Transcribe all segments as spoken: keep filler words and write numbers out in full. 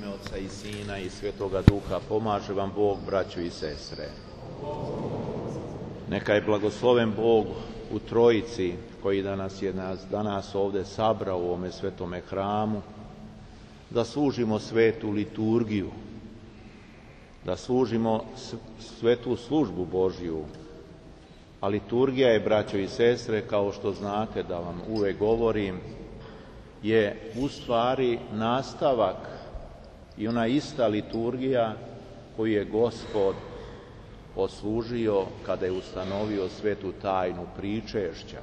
ime Oca i Sina i Svetoga Duha, pomaže vam Bog, braćo i sestre. Neka je blagosloven Bog u Trojici, koji danas je nas danas ovdje sabrao u ovome svetome hramu, da služimo svetu liturgiju, da služimo svetu službu Božju. A liturgija je, braćo i sestre, kao što znate da vam uvek govorim, je u stvari nastavak i ona ista liturgija koju je Gospod poslužio kada je ustanovio svetu tajnu pričešća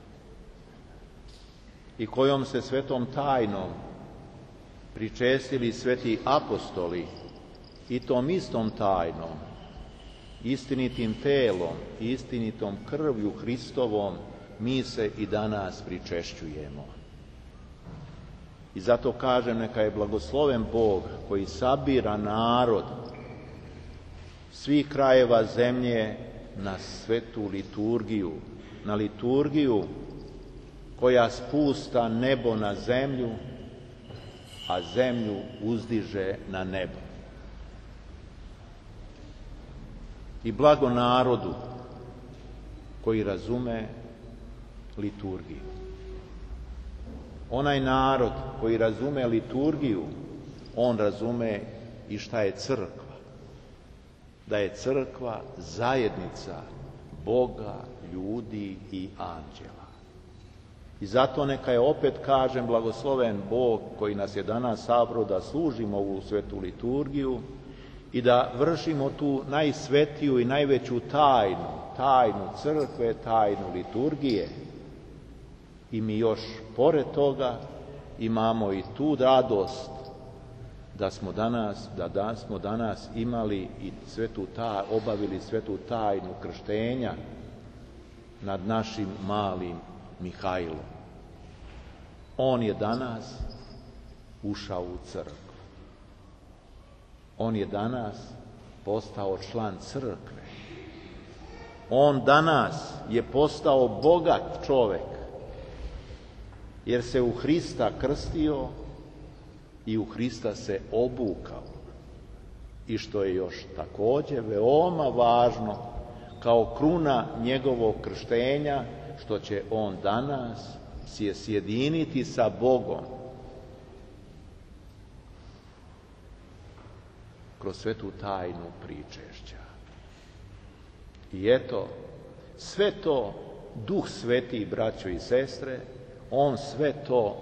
i kojom se svetom tajnom pričestili sveti apostoli i tom istom tajnom, istinitim telom i istinitom krvlju Hristovom mi se i danas pričešćujemo. I zato kažem, neka je blagosloven Bog koji sabira narod svih krajeva zemlje na svetu liturgiju, na liturgiju koja spusta nebo na zemlju, a zemlju uzdiže na nebo. I blago narodu koji razume liturgiju. Onaj narod koji razume liturgiju, on razume i šta je crkva. Da je crkva zajednica Boga, ljudi i anđela. I zato neka je, opet kažem, blagosloven Bog koji nas je danas sabrao da služimo ovu svetu liturgiju i da vršimo tu najsvetiju i najveću tajnu, tajnu crkve, tajnu liturgije. I mi još pored toga imamo i tu radost da smo danas, da, da smo danas imali i svetu ta, obavili svetu tajnu krštenja nad našim malim Mihajlom. On je danas ušao u crkvu. On je danas postao član crkve. On danas je postao bogat čovek, jer se u Hrista krstio i u Hrista se obukao. I što je još također veoma važno, kao kruna njegovog krštenja, što će on danas se sjediniti sa Bogom kroz svetu tajnu pričešća. I eto, sve to Duh Sveti, braćo i sestre, on sve to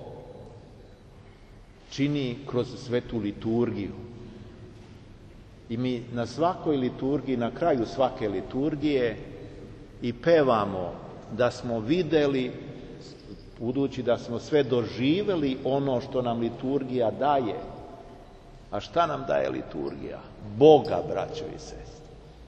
čini kroz svetu liturgiju. I mi na svakoj liturgiji, na kraju svake liturgije, i pevamo da smo videli, budući da smo sve doživeli ono što nam liturgija daje. A šta nam daje liturgija? Boga, braćo i sestre.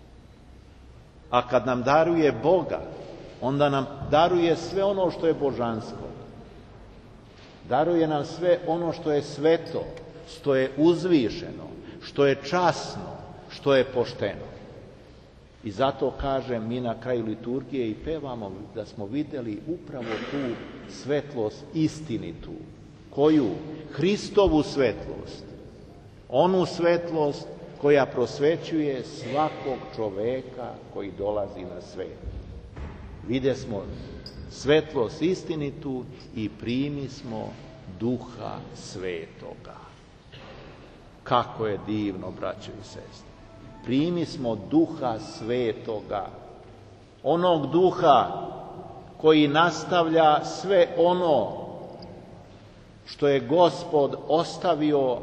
A kad nam daruje Boga, onda nam daruje sve ono što je božansko. Daruje nam sve ono što je sveto, što je uzvišeno, što je časno, što je pošteno. I zato kažem, mi na kraju liturgije i pevamo da smo vidjeli upravo tu svetlost istinitu. Koju? Hristovu svetlost. Onu svetlost koja prosvećuje svakog čoveka koji dolazi na svet. Vidjeli smo svetlost istinitu i primi smo Duha Svetoga. Kako je divno, braćo i sestre. Primi smo Duha Svetoga. Onog Duha koji nastavlja sve ono što je Gospod ostavio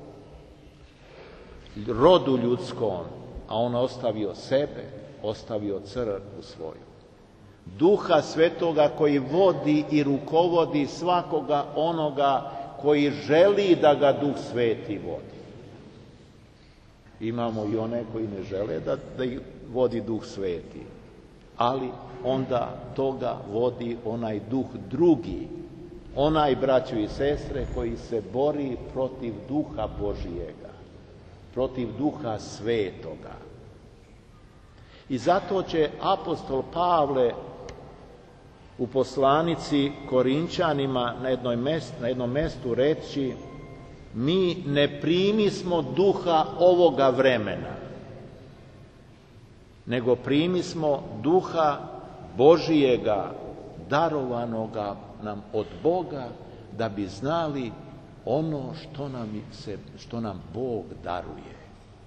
rodu ljudskom, a on ostavio sebe, ostavio crkvu svoju. Duha Svetoga koji vodi i rukovodi svakoga onoga koji želi da ga Duh Sveti vodi. Imamo i one koji ne žele da, da ih vodi Duh Sveti, ali onda toga vodi onaj Duh drugi, onaj, braćo i sestre, koji se bori protiv Duha Božijega, protiv Duha Svetoga. I zato će apostol Pavle u poslanici Korinčanima na, jednoj mest, na jednom mestu reći mi ne primismo duha ovoga vremena, nego primismo duha Božijega, darovanoga nam od Boga, da bi znali ono što nam, se, što nam Bog daruje.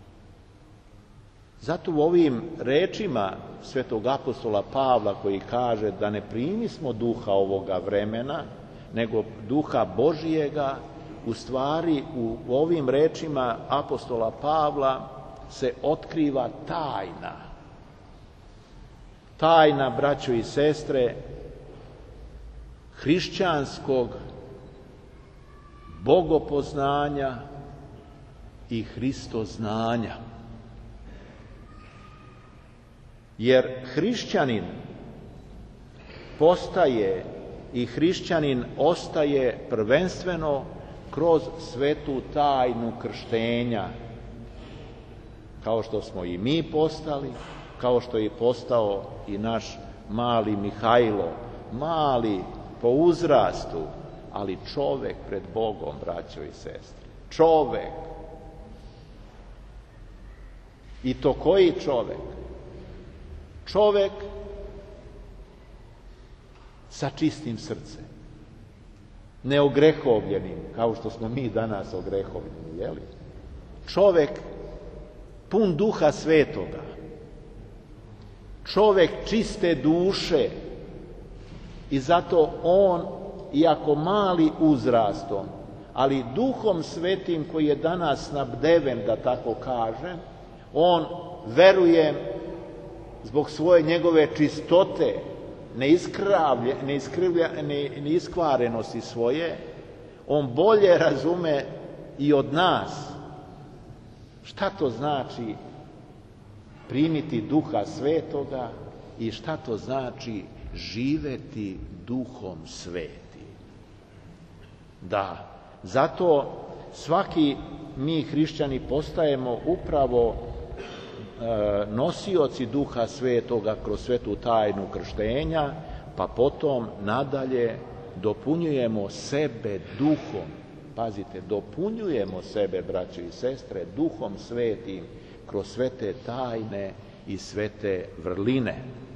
Zato u ovim rečima svetog apostola Pavla, koji kaže da ne primismo duha ovoga vremena, nego duha Božijega, u stvari u ovim rečima apostola Pavla se otkriva tajna. Tajna, braćo i sestre, hrišćanskog bogopoznanja i hristoznanja. Jer hrišćanin postaje i hrišćanin ostaje prvenstveno kroz svetu tajnu krštenja, kao što smo i mi postali, kao što je postao i naš mali Mihajlo, mali po uzrastu, ali čovek pred Bogom, braćo i sestre. Čovek. I to koji čovek? Čovek sa čistim srcem, neogrehovljenim, kao što smo mi danas ogrehovljeni, jeli? Čovek pun duha svetoga, čovek čiste duše, i zato on, iako mali uzrastom, ali duhom svetim koji je danas snabdeven, da tako kažem, on, verujem, zbog svoje njegove čistote, neiskvarenosti svoje, on bolje razume i od nas šta to znači primiti duha svetoga i šta to znači živeti duhom svetim. Da, zato svaki mi hrišćani postajemo upravo nosioci duha svetoga kroz svetu tajnu krštenja, pa potom nadalje dopunjujemo sebe duhom. Pazite, dopunjujemo sebe, braće i sestre, duhom svetim kroz svete tajne i svete vrline.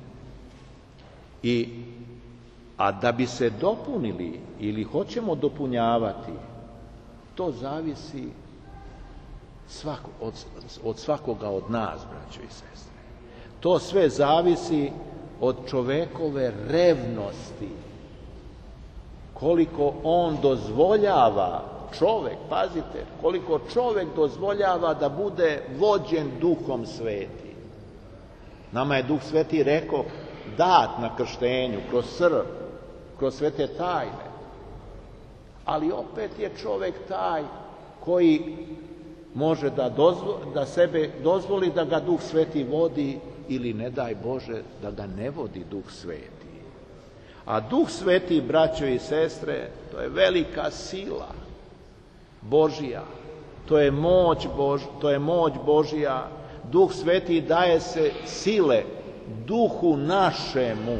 I, a da bi se dopunili ili hoćemo dopunjavati, to zavisi Svako, od, od svakoga od nas, braćo i sestre. To sve zavisi od čovekove revnosti. Koliko on dozvoljava, čovek, pazite, koliko čovek dozvoljava da bude vođen duhom svetim. Nama je duh sveti rekao dat na krštenju, kroz crkvu, kroz svete tajne. Ali opet je čovek taj koji može da, dozvo, da sebe dozvoli da ga Duh Sveti vodi ili, ne daj Bože, da ga ne vodi Duh Sveti. A Duh Sveti, braćo i sestre, to je velika sila Božija, to je moć, Bož, to je moć Božija. Duh Sveti daje se sile duhu našemu,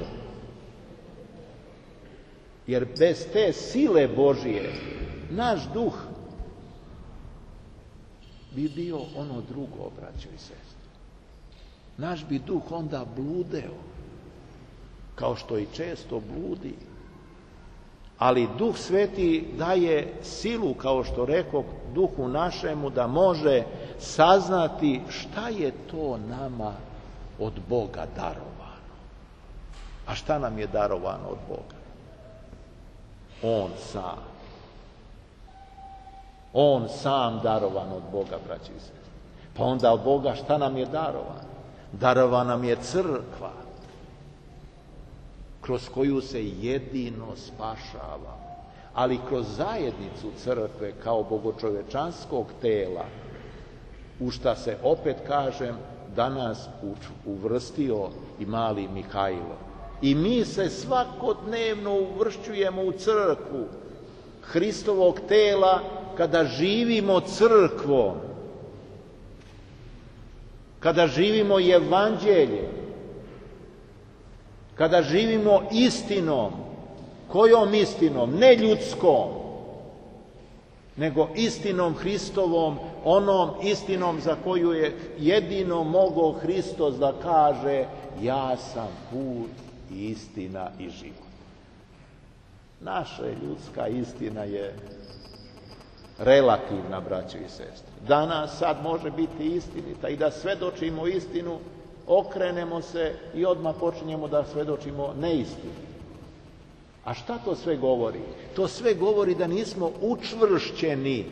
jer bez te sile Božije naš duh bi bio ono drugo, braćo i sestre. Naš bi duh onda bludeo, kao što i često bludi. Ali Duh Sveti daje silu, kao što rekao, duhu našemu da može saznati šta je to nama od Boga darovano. A šta nam je darovano od Boga? On sam. On sam darovan od Boga, braći i sestre. Pa onda od Boga šta nam je darovan? Darovan nam je crkva, kroz koju se jedino spašava, ali kroz zajednicu crkve kao bogočovečanskog tela, u šta se, opet kažem, danas uvrstio i mali Mihajlo. I mi se svakodnevno uvršćujemo u crkvu Hristovog tela kada živimo crkvom, kada živimo evanđeljem, kada živimo istinom. Kojom istinom? Ne ljudskom, nego istinom Hristovom, onom istinom za koju je jedino mogao Hristos da kaže: ja sam put i istina i život. Naša ljudska istina je relativna, braćo i sestre. Danas sad može biti istinita i da svedočimo istinu, okrenemo se i odmah počinjemo da svedočimo neistinu. A šta to sve govori? To sve govori da nismo učvršćeni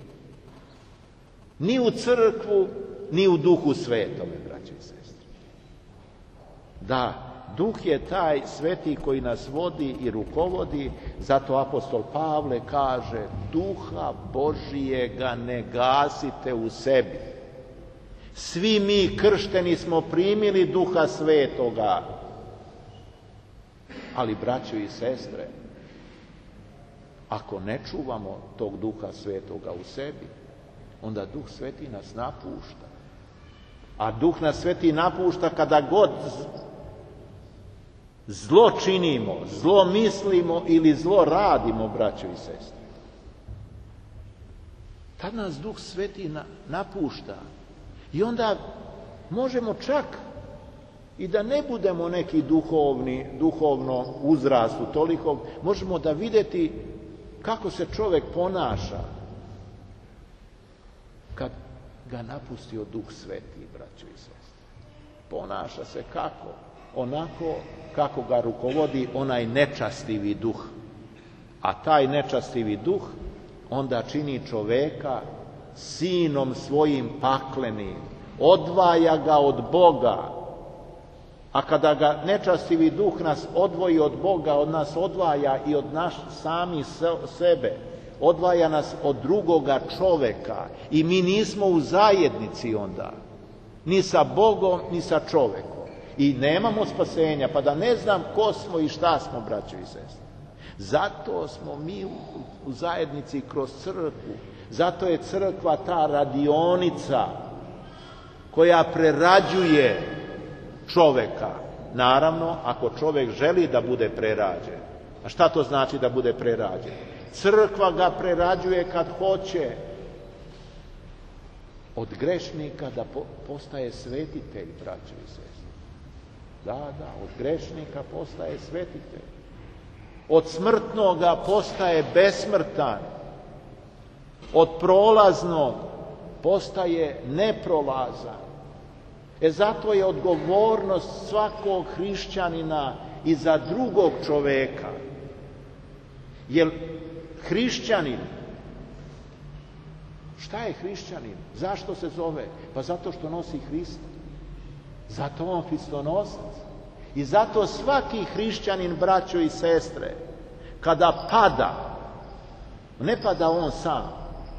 ni u crkvu, ni u Duhu Svetome, braćo i sestre. Da, Duh je taj sveti koji nas vodi i rukovodi, zato apostol Pavle kaže: Duha Božijega ne gasite u sebi. Svi mi kršteni smo primili Duha Svetoga. Ali, braćo i sestre, ako ne čuvamo tog Duha Svetoga u sebi, onda Duh Sveti nas napušta. A Duh nas Sveti napušta kada god zlo činimo, zlo mislimo ili zlo radimo, braćo i sestre. Tad nas Duh Sveti napušta. I onda možemo čak i da ne budemo neki duhovni, duhovno uzrastu toliko, možemo da vidjeti kako se čovjek ponaša kad ga napustio Duh Sveti, braćo i sestre. Ponaša se kako? Onako kako ga rukovodi onaj nečastivi duh. A taj nečastivi duh onda čini čoveka sinom svojim paklenim, odvaja ga od Boga. A kada ga nečastivi duh nas odvoji od Boga, od nas odvaja i od nas sami sebe, odvaja nas od drugoga čoveka i mi nismo u zajednici onda, ni sa Bogom, ni sa čovekom. I nemamo spasenja, pa da ne znam ko smo i šta smo, braćo i sestre. Zato smo mi u, u zajednici kroz crkvu. Zato je crkva ta radionica koja prerađuje čoveka. Naravno, ako čovek želi da bude prerađen. A šta to znači da bude prerađen? Crkva ga prerađuje kad hoće od grešnika da po, postaje svetitelj, braćo i sestre. Da, da, od grešnika postaje svetitelj. Od smrtnoga postaje besmrtan. Od prolaznog postaje neprolazan. E zato je odgovornost svakog hrišćanina i za drugog čoveka. Jer hrišćanin, šta je hrišćanin? Zašto se zove? Pa zato što nosi Hrista. Zato on Hristonosac. I zato svaki hrišćanin, braćo i sestre, kada pada, ne pada on sam,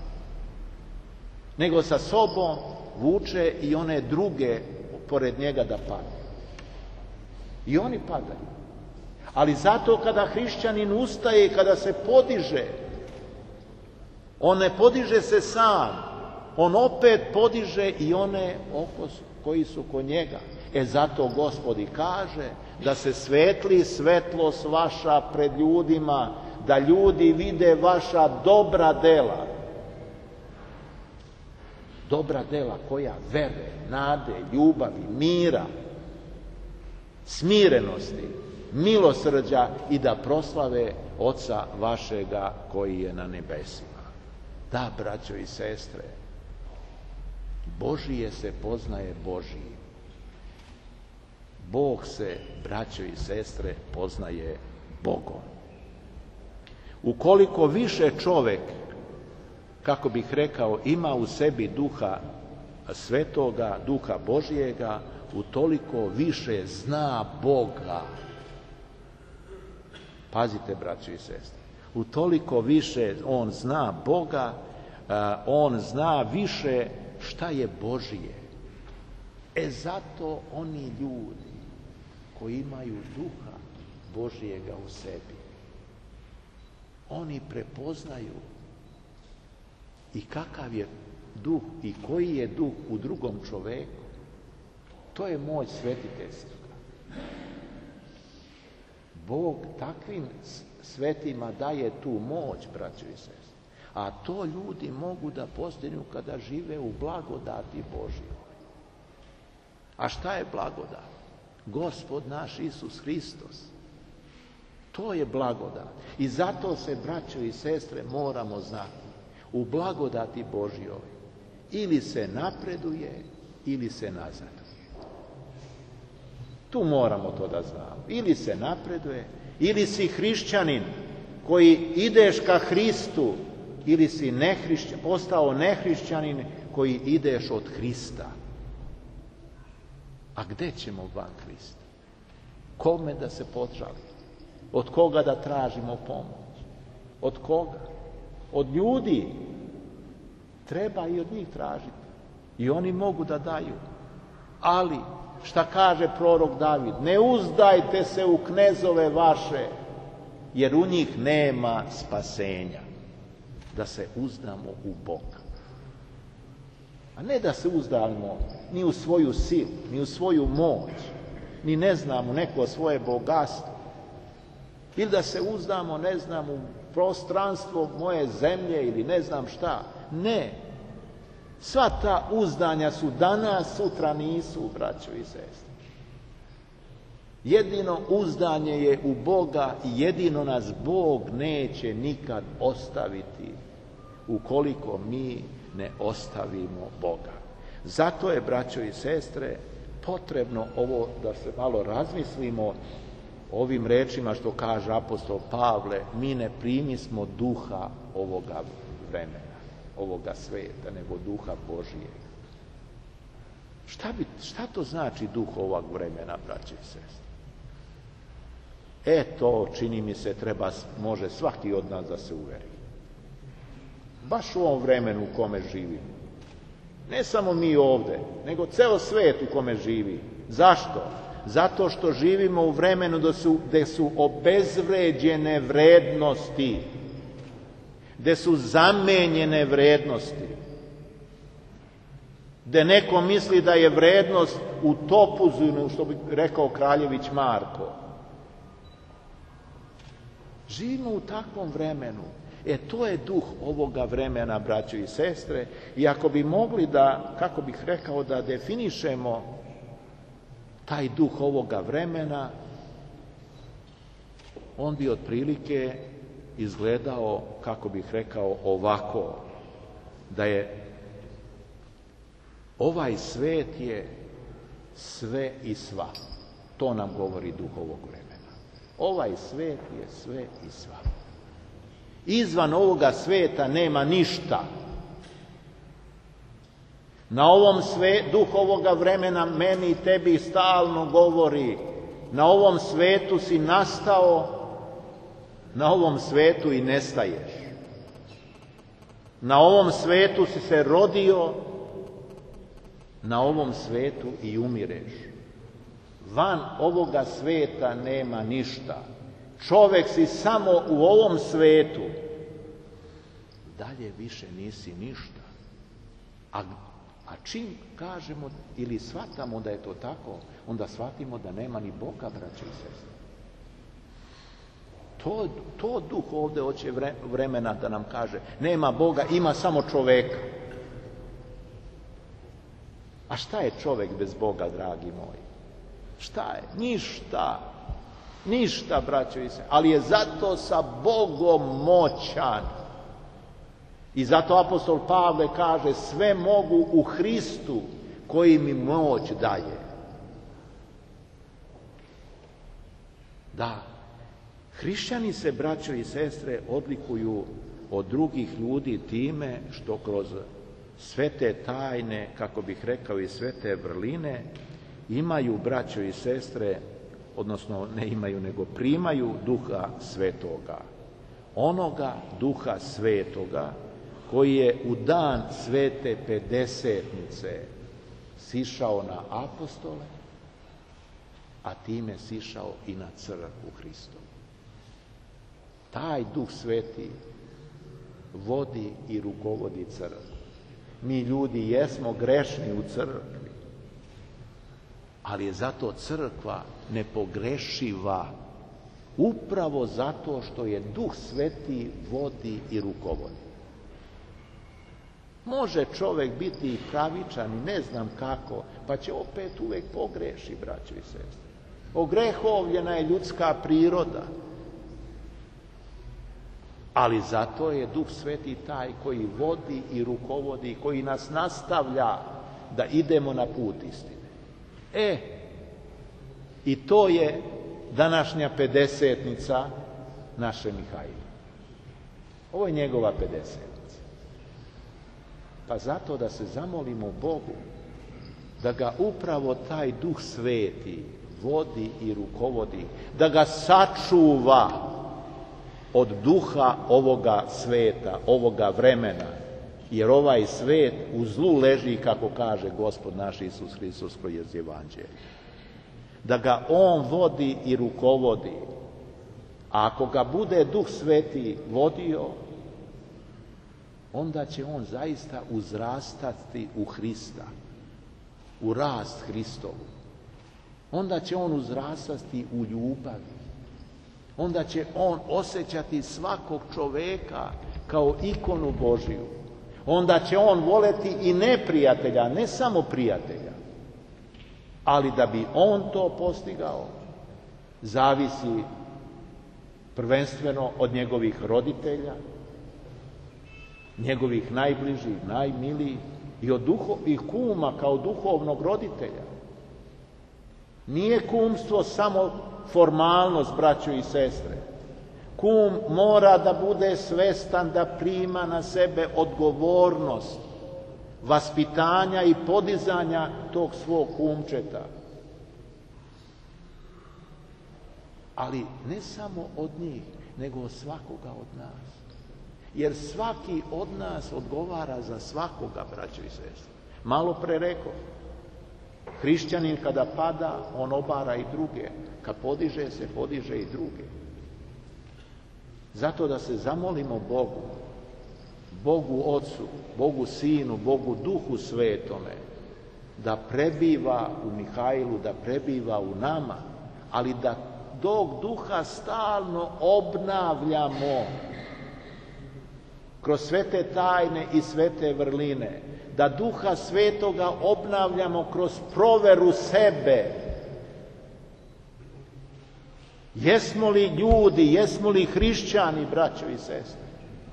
nego sa sobom vuče i one druge pored njega da padaju. I oni padaju. Ali zato kada hrišćanin ustaje, kada se podiže, on ne podiže se sam, on opet podiže i one oko koji su kod njega. E zato Gospod i kaže da se svetli svetlost vaša pred ljudima, da ljudi vide vaša dobra dela. Dobra dela koja? Vere, nade, ljubavi, mira, smirenosti, milosrđa i da proslave Oca vašega koji je na nebesima. Da, braćo i sestre, Božije se poznaje Božijim. Bog se, braćo i sestre, poznaje Bogom. Ukoliko više čovek, kako bih rekao, ima u sebi Duha Svetoga, Duha Božijega, utoliko više zna Boga. Pazite, braćo i sestre, utoliko više on zna Boga, on zna više šta je Božije. E zato oni ljudi koji imaju Duha Božijega u sebi, oni prepoznaju i kakav je duh i koji je duh u drugom čoveku. To je moć svetiteljstva. Bog takvim svetima daje tu moć, braćo i sestre. A to ljudi mogu da postignu kada žive u blagodati Božjoj. A šta je blagodat? Gospod naš Isus Hristos. To je blagodat. I zato se, braćo i sestre, moramo znati. U blagodati Božjoj ili se napreduje, ili se nazaduje. Tu moramo to da znamo. Ili se napreduje, ili si hrišćanin koji ideš ka Hristu, ili si nehrišćan, postao nehrišćanin koji ideš od Hrista. A gde ćemo van Hrista? Kome da se požalimo? Od koga da tražimo pomoć? Od koga? Od ljudi. Treba i od njih tražiti. I oni mogu da daju. Ali, šta kaže prorok David? Ne uzdajte se u knezove vaše, jer u njih nema spasenja. Da se uzdamo u Boga. A ne da se uzdamo ni u svoju silu, ni u svoju moć, ni ne znamo neko svoje bogatstvo. Ili da se uzdamo, ne znam, u prostranstvo moje zemlje ili ne znam šta. Ne. Sva ta uzdanja su danas, sutra nisu, braćo i sestre. Jedino uzdanje je u Boga i jedino nas Bog neće nikad ostaviti ukoliko mi ne ostavimo Boga. Zato je, braćo i sestre, potrebno ovo da se malo razmislimo ovim rečima što kaže apostol Pavle, mi ne primismo duha ovoga vremena, ovoga sveta, nego duha Božijeg. Šta, bi, šta to znači duh ovog vremena, braće i sestre? E to, čini mi se, treba, može svaki od nas da se uveri. Baš u ovom vremenu u kome živimo. Ne samo mi ovde, nego ceo svet u kome živi. Zašto? Zato što živimo u vremenu gde su, gde su obezvređene vrednosti, gde su zamenjene vrednosti, gde neko misli da je vrednost u topuzinu, što bi rekao Kraljević Marko. Živimo u takvom vremenu. E, to je duh ovoga vremena, braćo i sestre, i ako bi mogli da, kako bih rekao, da definišemo taj duh ovoga vremena, on bi otprilike izgledao, kako bih rekao, ovako, da je ovaj svet je sve i sva. To nam govori duh ovog vremena. Ovaj svet je sve i sva. Izvan ovoga sveta nema ništa. Na ovom svetu, duh ovoga vremena meni i tebi stalno govori, na ovom svetu si nastao, na ovom svetu i nestaješ. Na ovom svetu si se rodio, na ovom svetu i umireš. Van ovoga sveta nema ništa. Čovek si samo u ovom svetu. Dalje više nisi ništa. A, a čim kažemo ili shvatamo da je to tako, onda shvatimo da nema ni Boga, braće i sestre. To, to duh ovde hoće vremena da nam kaže. Nema Boga, ima samo čoveka. A šta je čovek bez Boga, dragi moji? Šta je? Ništa. Ništa, braćo i sestre. Ali je zato sa Bogom moćan. I zato apostol Pavle kaže, sve mogu u Hristu koji mi moć daje. Da, hrišćani se, braćo i sestre, odlikuju od drugih ljudi time što kroz sve te tajne, kako bih rekao, i sve te vrline, imaju, braćo i sestre, odnosno ne imaju, nego primaju duha svetoga. Onoga duha svetoga koji je u dan svete pedesetnice sišao na apostole, a time sišao i na crkvu Hristovu. Taj duh sveti vodi i rukovodi crkvu. Mi ljudi jesmo grešni u crkvi, ali je zato crkva nepogrešiva, upravo zato što je duh sveti vodi i rukovodi. Može čovjek biti i pravičan i ne znam kako, pa će opet uvijek pogreši, braćo i sestre. Ogrehovljena je ljudska priroda. Ali zato je Duh Sveti taj koji vodi i rukovodi, koji nas nastavlja da idemo na put istine. E, i to je današnja pedesetnica naše Mihajla. Ovo je njegova pedesetnica. Pa zato da se zamolimo Bogu da ga upravo taj Duh Sveti vodi i rukovodi, da ga sačuva od duha ovoga sveta, ovoga vremena, jer ovaj svet u zlu leži, kako kaže Gospod naš Isus Hristos kroz Evanđelje. Da ga on vodi i rukovodi, a ako ga bude Duh Sveti vodio, onda će on zaista uzrastati u Hrista, u rast Hristovu. Onda će on uzrastati u ljubavi. Onda će on osjećati svakog čoveka kao ikonu Božiju. Onda će on voleti i neprijatelja, ne samo prijatelja. Ali da bi on to postigao, zavisi prvenstveno od njegovih roditelja, njegovih najbližih, najmilijih i od duho, i kuma kao duhovnog roditelja. Nije kumstvo samo formalnost, braćo i sestre. Kum mora da bude svestan da prima na sebe odgovornost vaspitanja i podizanja tog svog kumčeta. Ali ne samo od njih, nego od svakoga od nas. Jer svaki od nas odgovara za svakoga, braćo i sestre. Malo pre rekao, hrišćanin kada pada, on obara i druge. Kad podiže se, podiže i druge. Zato da se zamolimo Bogu, Bogu Otcu, Bogu Sinu, Bogu Duhu Svetome, da prebiva u Mihajlu, da prebiva u nama, ali da tog duha stalno obnavljamo kroz sve te tajne i sve te vrline, da Duha Svetoga obnavljamo kroz proveru sebe. Jesmo li ljudi, jesmo li hrišćani, braćo i sestre?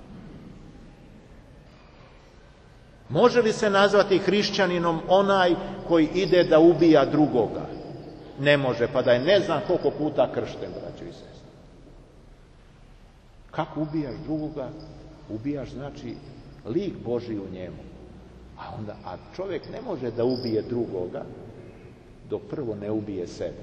Može li se nazvati hrišćaninom onaj koji ide da ubija drugoga? Ne može, pa da je ne znam koliko puta kršten, braćo i sestre. Kako ubijaš drugoga? Ubijaš znači lik Božji u njemu. A onda, a čovjek ne može da ubije drugoga dok prvo ne ubije sebe.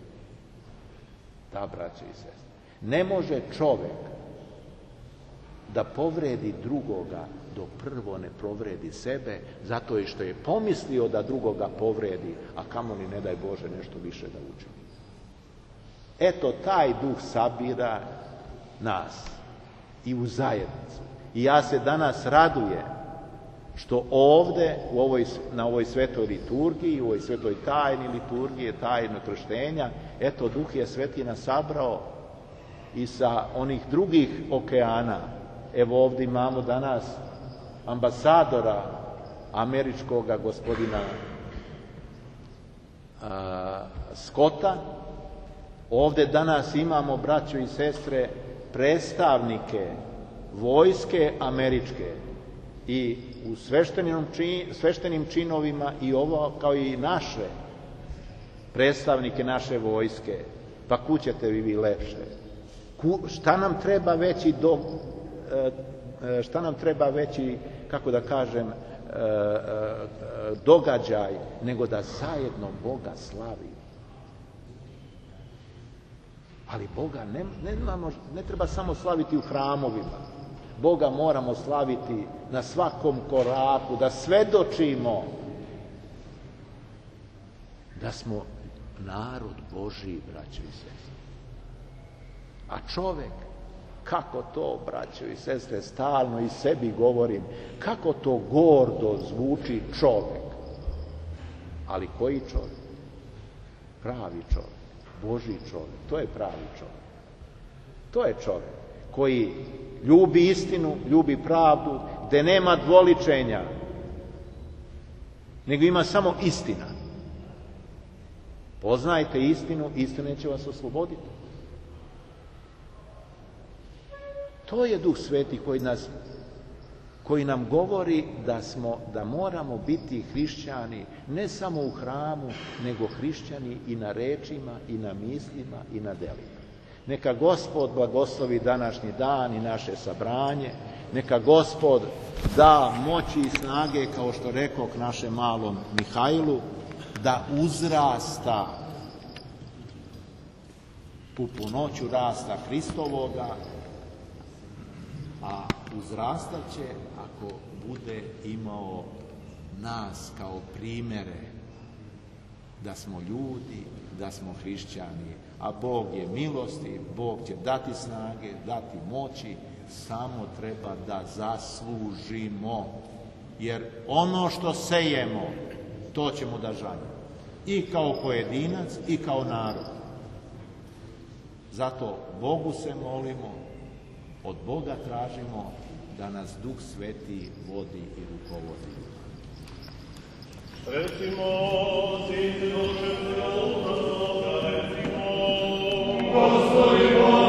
Da, braćo i sestre. Ne može čovjek da povredi drugoga dok prvo ne povredi sebe, zato je što je pomislio da drugoga povredi, a kamoli ne daj Bože nešto više da učini. Eto, taj duh sabira nas i u zajednicu. I ja se danas radujem što ovde, u ovoj, na ovoj svetoj liturgiji, u ovoj svetoj tajni liturgije, tajno krštenja, eto, Duh je Sveti nas sabrao i sa onih drugih okeana. Evo ovdje imamo danas ambasadora američkoga gospodina a, Scotta. Ovdje danas imamo, braćo i sestre, predstavnike vojske američke i u sveštenim, čin, sveštenim činovima i ovo kao i naše predstavnike naše vojske. Pa kućete vi vi lepše. Ku, šta nam treba veći do, šta nam treba veći, kako da kažem, događaj nego da zajedno Boga slavi. Ali Boga ne, ne, ne treba samo slaviti u hramovima. Boga moramo slaviti na svakom koraku, da svedočimo da smo narod Božji, braćo i sestre. A čovek, kako to, braćo i sestre, stalno i sebi govorim, kako to gordo zvuči čovek. Ali koji čovek? Pravi čovek, Božji čovek, to je pravi čovek. To je čovek koji ljubi istinu, ljubi pravdu, gde nema dvoličenja, nego ima samo istina. Poznajte istinu, istina će vas osloboditi. To je Duh Sveti koji nas, koji nam govori da smo, da moramo biti hrišćani ne samo u hramu, nego hrišćani i na rečima, i na mislima, i na delima. Neka Gospod blagoslovi današnji dan i naše sabranje, neka Gospod da moći i snage, kao što rekao k našem malom Mihajlu, da uzrasta u punoću rasta Hristovoga, a uzrastat će ako bude imao nas kao primere da smo ljudi, da smo hrišćani, a Bog je milosti, Bog će dati snage, dati moći, samo treba da zaslužimo, jer ono što sejemo, to ćemo da žanjemo, i kao pojedinac i kao narod. Zato Bogu se molimo, od Boga tražimo da nas Duh Sveti vodi i rukovodi. Recimo, Sin Bože, recimo, Gospodi Bože,